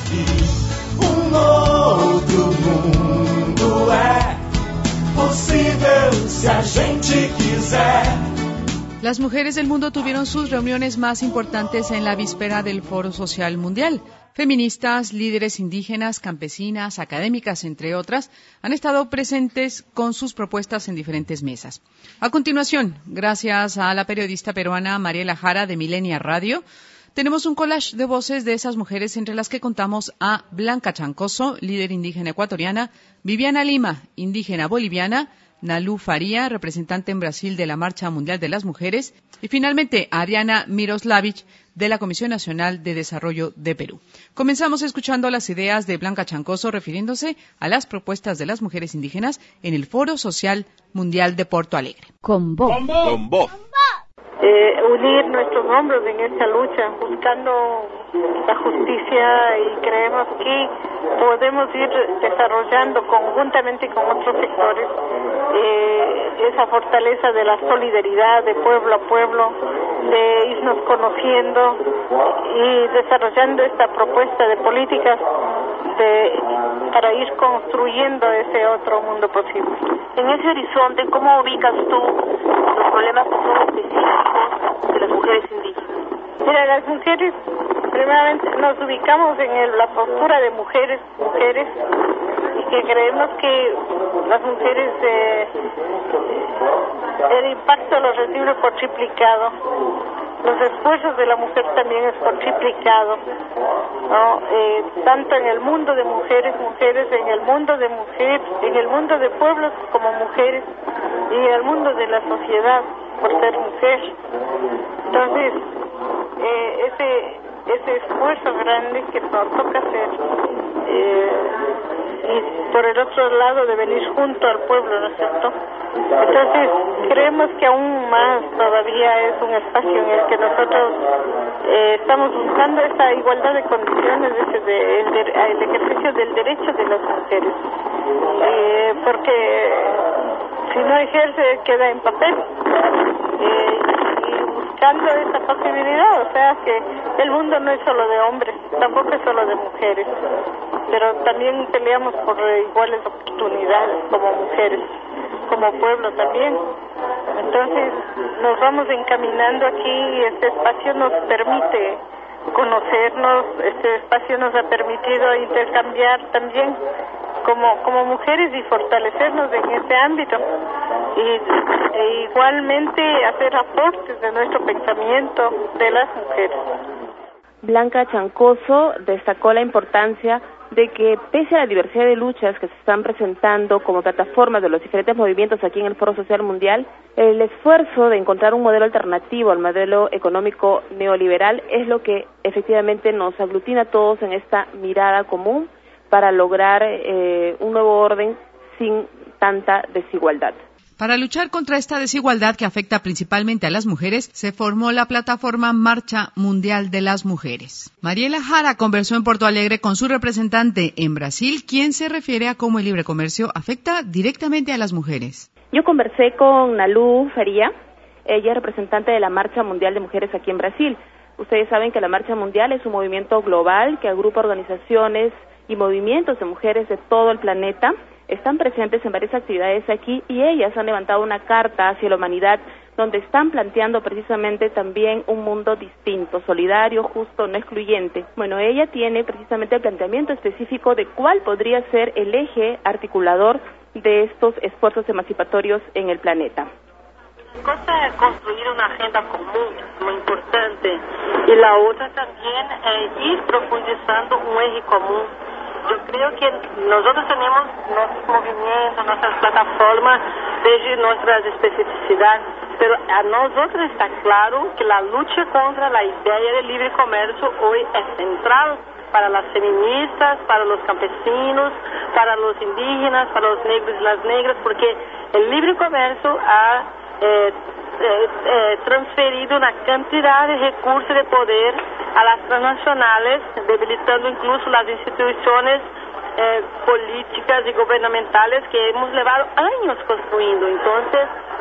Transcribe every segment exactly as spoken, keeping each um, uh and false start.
que um outro mundo é possível se a gente quiser. Las mujeres del mundo tuvieron sus reuniones más importantes en la víspera del Foro Social Mundial. Feministas, líderes indígenas, campesinas, académicas, entre otras, han estado presentes con sus propuestas en diferentes mesas. A continuación, gracias a la periodista peruana Mariela Jara de Milenia Radio, tenemos un collage de voces de esas mujeres, entre las que contamos a Blanca Chancoso, líder indígena ecuatoriana, Viviana Lima, indígena boliviana, Nalú Faría, representante en Brasil de la Marcha Mundial de las Mujeres, y finalmente a Ariana Miroslavich, de la Comisión Nacional de Desarrollo de Perú. Comenzamos escuchando las ideas de Blanca Chancoso refiriéndose a las propuestas de las mujeres indígenas en el Foro Social Mundial de Porto Alegre. Con voz. Con voz. Eh, unir nuestros hombros en esta lucha, buscando la justicia, y creemos que podemos ir desarrollando conjuntamente con otros sectores eh, esa fortaleza de la solidaridad de pueblo a pueblo, de irnos conociendo y desarrollando esta propuesta de políticas de, para ir construyendo ese otro mundo posible. En ese horizonte, ¿cómo ubicas tú los problemas que son específicos de las mujeres indígenas? Mira, las mujeres, primeramente nos ubicamos en el, la postura de mujeres, mujeres, y que creemos que las mujeres, eh, el impacto lo recibe por triplicado. Los esfuerzos de la mujer también es por triplicado, ¿no? Eh, tanto en el mundo de mujeres, mujeres, en el mundo de mujeres, en el mundo de pueblos como mujeres, y en el mundo de la sociedad por ser mujer. Entonces, eh, ese ese esfuerzo grande que nos toca hacer, eh, y por el otro lado de venir junto al pueblo, ¿no es cierto? Entonces, creemos que aún más todavía es un espacio en el que nosotros eh, estamos buscando esa igualdad de condiciones, ese de, el, de, el ejercicio del derecho de las mujeres, eh, porque si no ejerce queda en papel, eh, y buscando esa posibilidad, o sea que el mundo no es solo de hombres, tampoco es solo de mujeres, pero también peleamos por iguales oportunidades como mujeres, como pueblo también. Entonces nos vamos encaminando aquí, y este espacio nos permite conocernos, este espacio nos ha permitido intercambiar también como como mujeres y fortalecernos en este ámbito, y e igualmente hacer aportes de nuestro pensamiento de las mujeres. Blanca Chancoso destacó la importancia de que, pese a la diversidad de luchas que se están presentando como plataformas de los diferentes movimientos aquí en el Foro Social Mundial, el esfuerzo de encontrar un modelo alternativo al modelo económico neoliberal es lo que efectivamente nos aglutina a todos en esta mirada común para lograr eh, un nuevo orden sin tanta desigualdad. Para luchar contra esta desigualdad que afecta principalmente a las mujeres, se formó la plataforma Marcha Mundial de las Mujeres. Mariela Jara conversó en Porto Alegre con su representante en Brasil, quien se refiere a cómo el libre comercio afecta directamente a las mujeres. Yo conversé con Nalú Faría, ella es representante de la Marcha Mundial de Mujeres aquí en Brasil. Ustedes saben que la Marcha Mundial es un movimiento global que agrupa organizaciones y movimientos de mujeres de todo el planeta. Están presentes en varias actividades aquí, y ellas han levantado una carta hacia la humanidad donde están planteando precisamente también un mundo distinto, solidario, justo, no excluyente. Bueno, ella tiene precisamente el planteamiento específico de cuál podría ser el eje articulador de estos esfuerzos emancipatorios en el planeta. Una cosa es construir una agenda común, muy importante, y la otra también es ir profundizando un eje común. Yo creo que nosotros tenemos nuestros movimientos, nuestras plataformas, desde nuestras especificidades, pero a nosotros está claro que la lucha contra la idea del libre comercio hoy es central para las feministas, para los campesinos, para los indígenas, para los negros y las negras, porque el libre comercio ha eh, eh, eh, transferido una cantidad de recursos de poder a las transnacionales, debilitando incluso las instituciones eh, políticas y gubernamentales que hemos llevado años construyendo. Entonces,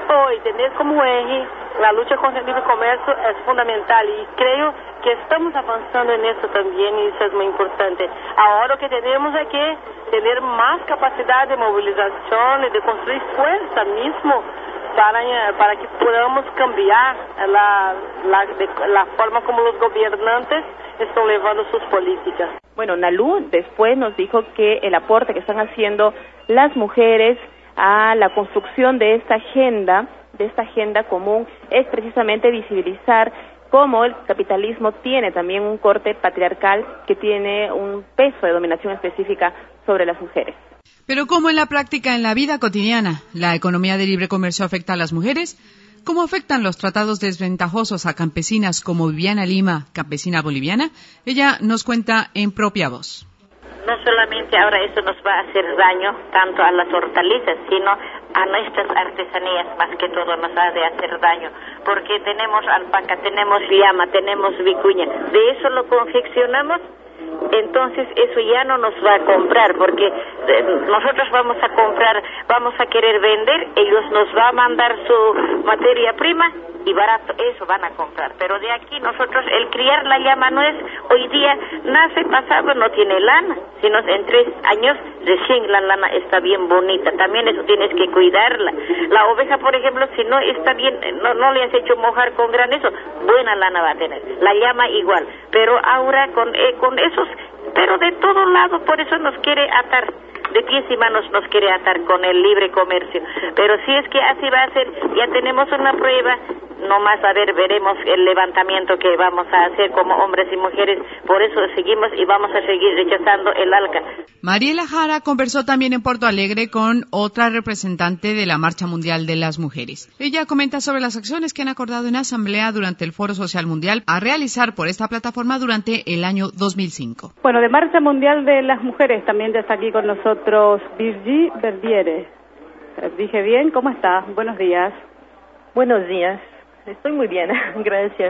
hoy tener como eje la lucha contra el libre comercio es fundamental y creo que estamos avanzando en eso también y eso es muy importante. Ahora lo que tenemos es que tener más capacidad de movilización y de construir fuerza mismo para, para que podamos cambiar la, la, de, la forma como los gobernantes están llevando sus políticas. Bueno, Nalú después nos dijo que el aporte que están haciendo las mujeres a la construcción de esta agenda, de esta agenda común, es precisamente visibilizar cómo el capitalismo tiene también un corte patriarcal que tiene un peso de dominación específica sobre las mujeres. Pero ¿cómo en la práctica, en la vida cotidiana, la economía de libre comercio afecta a las mujeres? ¿Cómo afectan los tratados desventajosos a campesinas como Viviana Lima, campesina boliviana? Ella nos cuenta en propia voz. No solamente ahora eso nos va a hacer daño tanto a las hortalizas, sino a nuestras artesanías, más que todo nos ha de hacer daño, porque tenemos alpaca, tenemos llama, tenemos vicuña, de eso lo confeccionamos, entonces eso ya no nos va a comprar, porque nosotros vamos a comprar, vamos a querer vender, ellos nos van a mandar su materia prima y barato, eso van a comprar, pero de aquí nosotros, el criar la llama no es, hoy día nace pasado, no tiene lana, sino en tres años recién la lana está bien bonita, también eso tienes que cuidarla. La oveja, por ejemplo, si no está bien, no, no le has hecho mojar con granizo, buena lana va a tener, la llama igual, pero ahora con, eh, con esos, pero de todo lado, por eso nos quiere atar. De pies y manos nos quiere atar con el libre comercio, pero si es que así va a ser, ya tenemos una prueba, no más a ver, veremos el levantamiento que vamos a hacer como hombres y mujeres, por eso seguimos y vamos a seguir rechazando el ALCA. Mariela Jara conversó también en Porto Alegre con otra representante de la Marcha Mundial de las Mujeres. Ella comenta sobre las acciones que han acordado en asamblea durante el Foro Social Mundial a realizar por esta plataforma durante el año dos mil cinco. Bueno, de Marcha Mundial de las Mujeres también ya está aquí con nosotros Virgi Verdiere. Dije bien, ¿cómo estás? Buenos días. Buenos días. Estoy muy bien, gracias.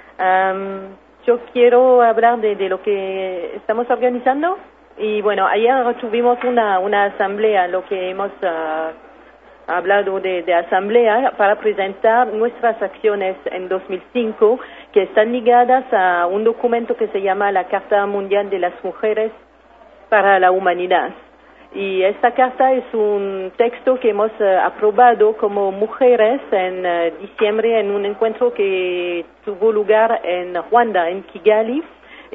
Um, yo quiero hablar de, de lo que estamos organizando y bueno, ayer tuvimos una, una asamblea, lo que hemos uh, hablado de, de asamblea para presentar nuestras acciones en dos mil cinco que están ligadas a un documento que se llama la Carta Mundial de las Mujeres para la Humanidad. Y esta carta es un texto que hemos uh, aprobado como mujeres en uh, diciembre en un encuentro que tuvo lugar en Ruanda, en Kigali.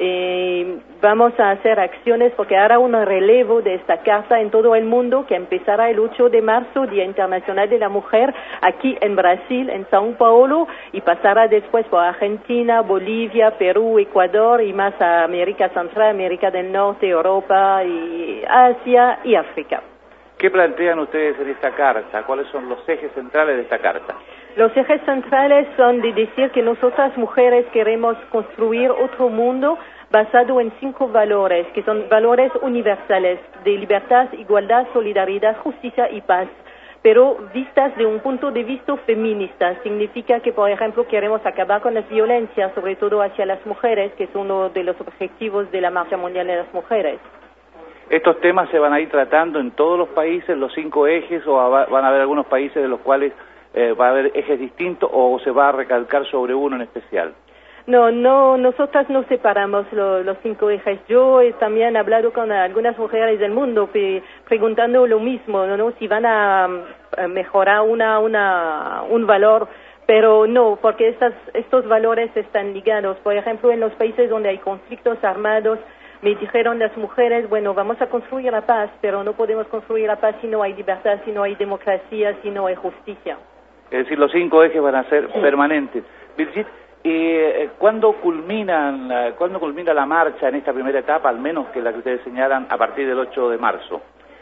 Eh, vamos a hacer acciones porque hará un relevo de esta carta en todo el mundo que empezará el ocho de marzo, Día Internacional de la Mujer, aquí en Brasil, en São Paulo, y pasará después por Argentina, Bolivia, Perú, Ecuador y más a América Central, América del Norte, Europa, y Asia y África. ¿Qué plantean ustedes en esta carta? ¿Cuáles son los ejes centrales de esta carta? Los ejes centrales son de decir que nosotras mujeres queremos construir otro mundo basado en cinco valores, que son valores universales de libertad, igualdad, solidaridad, justicia y paz, pero vistas de un punto de vista feminista. Significa que, por ejemplo, queremos acabar con las violencias, sobre todo hacia las mujeres, que es uno de los objetivos de la Marcha Mundial de las Mujeres. ¿Estos temas se van a ir tratando en todos los países, los cinco ejes, o van a haber algunos países de los cuales eh, va a haber ejes distintos o se va a recalcar sobre uno en especial? No, no, nosotras no separamos lo, los cinco ejes. Yo he también hablado con algunas mujeres del mundo pe, preguntando lo mismo, ¿no? Si van a, a mejorar una, una, un valor, pero no, porque estas, estos valores están ligados. Por ejemplo, en los países donde hay conflictos armados, me dijeron las mujeres, bueno, vamos a construir la paz, pero no podemos construir la paz si no hay libertad, si no hay democracia, si no hay justicia. Es decir, los cinco ejes van a ser sí. permanentes. Birgit, eh, ¿cuándo culminan, ¿cuándo culmina la marcha en esta primera etapa, al menos que la que ustedes señalan, a partir del ocho de marzo?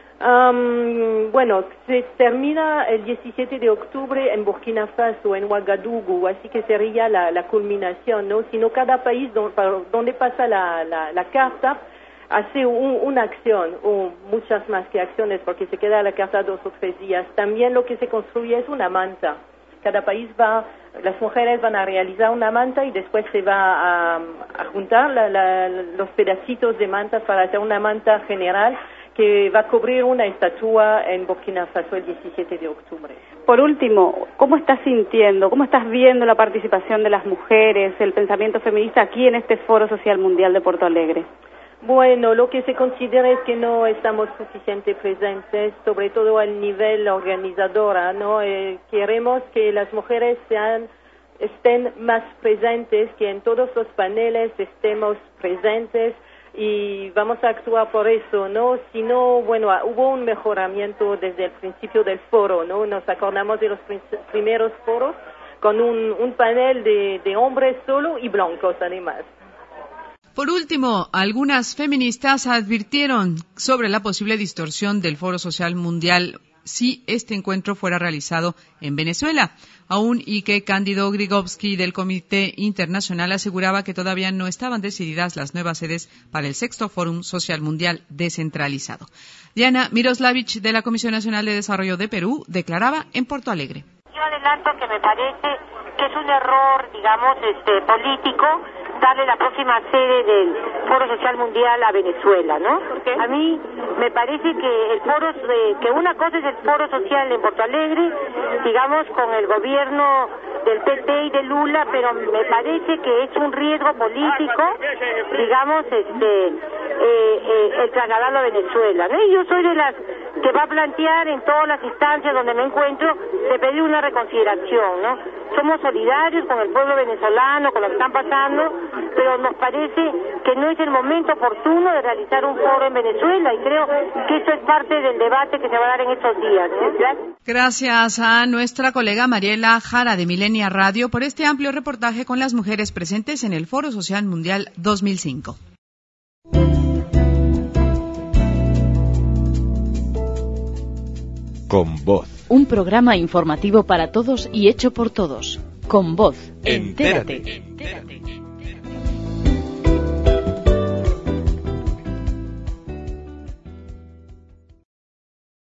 Um, bueno, se termina el diecisiete de octubre en Burkina Faso, en Ouagadougou, así que sería la, la culminación, ¿no? Sino cada país don, donde pasa la, la, la carta hace un, una acción, o muchas más que acciones, porque se queda la carta dos o tres días. También lo que se construye es una manta. Cada país va, las mujeres van a realizar una manta y después se va a, a juntar la, la, los pedacitos de manta para hacer una manta general que va a cubrir una estatua en Burkina Faso el diecisiete de octubre. Por último, ¿cómo estás sintiendo, cómo estás viendo la participación de las mujeres, el pensamiento feminista aquí en este Foro Social Mundial de Porto Alegre? Bueno, lo que se considera es que no estamos suficientemente presentes, sobre todo al nivel organizadora, ¿no? Eh, queremos que las mujeres sean, estén más presentes, que en todos los paneles estemos presentes y vamos a actuar por eso, ¿no? Si no, bueno, hubo un mejoramiento desde el principio del foro, ¿no? Nos acordamos de los prim- primeros foros con un, un panel de, de hombres solo y blancos además. Por último, algunas feministas advirtieron sobre la posible distorsión del Foro Social Mundial si este encuentro fuera realizado en Venezuela, aún y que Cándido Grigovsky del Comité Internacional aseguraba que todavía no estaban decididas las nuevas sedes para el sexto Fórum Social Mundial descentralizado. Diana Miroslavich de la Comisión Nacional de Desarrollo de Perú declaraba en Porto Alegre. Yo adelanto que me parece que es un error, digamos, este político darle la próxima sede del Foro Social Mundial a Venezuela, ¿no? A mí me parece que el foro, de, que una cosa es el Foro Social en Porto Alegre, digamos, con el gobierno del P T y de Lula, pero me parece que es un riesgo político, digamos, este, eh, eh, el trasladarlo a Venezuela, ¿no? Y yo soy de las que va a plantear en todas las instancias donde me encuentro de pedir una reconsideración, ¿no? Somos solidarios con el pueblo venezolano, con lo que están pasando, pero nos parece que no es el momento oportuno de realizar un foro en Venezuela y creo que eso es parte del debate que se va a dar en estos días, ¿no? Gracias. Gracias a nuestra colega Mariela Jara de Milenia Radio por este amplio reportaje con las mujeres presentes en el Foro Social Mundial dos mil cinco. Con Voz. Un programa informativo para todos y hecho por todos. Con Voz. Entérate. Entérate.